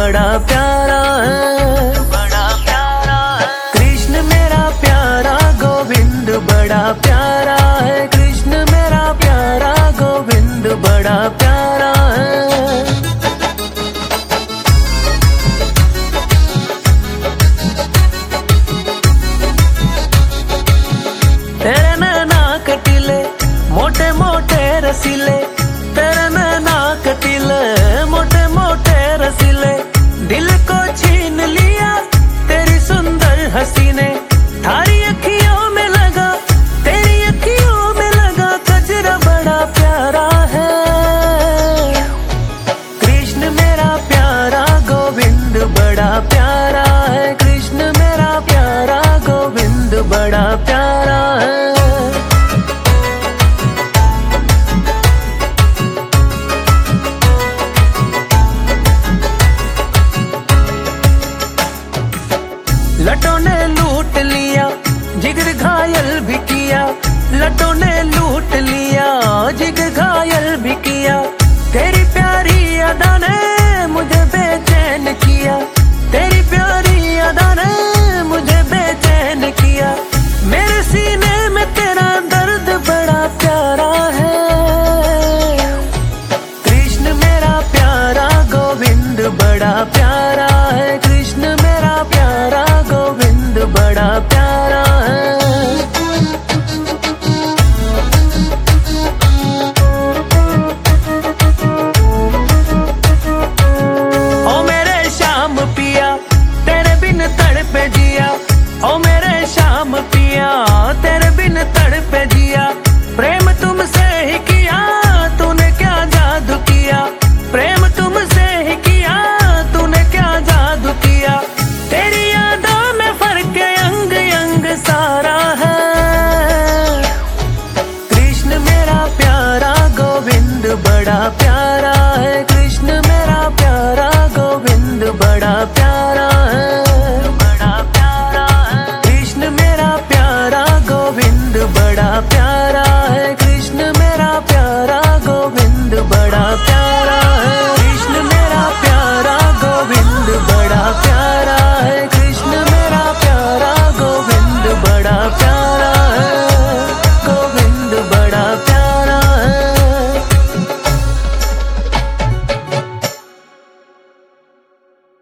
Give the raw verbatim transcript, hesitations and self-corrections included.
बड़ा प्यारा है, बड़ा प्यारा है। कृष्ण मेरा प्यारा गोविंद बड़ा प्यारा है, कृष्ण मेरा प्यारा गोविंद बड़ा प्यारा है। तेरे नैना कटीले मोटे मोटे रसीले, तेरे नैना कटीले मोटे मोटे रसीले, दिल को छीन लिया तेरी सुंदर हंसी ने। थारी अखियों में लगा, तेरी अखियों में लगा कजरा बड़ा प्यारा है। कृष्ण मेरा प्यारा गोविंद बड़ा प्यारा है, कृष्ण मेरा प्यारा गोविंद बड़ा प्यारा है। लटों ने लूट लिया जिगर घायल भी किया, लटों ने लूट लिया जिगर घायल भी किया। तेरी प्यारी अदा ने मुझे बेचैन किया, तेरी प्यारी अदा ने मुझे बेचैन किया। मेरे सीने में तेरा दर्द बड़ा प्यारा है। कृष्ण मेरा प्यारा गोविंद बड़ा प्यारा है, कृष्ण मेरा प्यारा गोविंद बड़ा प्यारा है। ओ मेरे श्याम पिया तेरे बिन तड़पे जिया, ओ मेरे श्याम पिया तेरे बिन तड़पे जिया। प्रेम तुमसे ही किया तूने क्या जादू किया, प्रेम तुमसे ही किया तूने क्या जादू किया। तेरी यादों में फर्क अंग अंग सारा है। कृष्ण मेरा प्यारा गोविंद बड़ा प्यारा है, कृष्ण मेरा प्यारा गोविंद बड़ा प्यारा है, बड़ा प्यारा है। कृष्ण मेरा प्यारा गोविंद बड़ा प्यारा है, कृष्ण मेरा प्यारा गोविंद बड़ा प्यारा है। कृष्ण मेरा प्यारा गोविंद बड़ा प्यारा है, कृष्ण मेरा प्यारा गोविंद बड़ा प्यारा।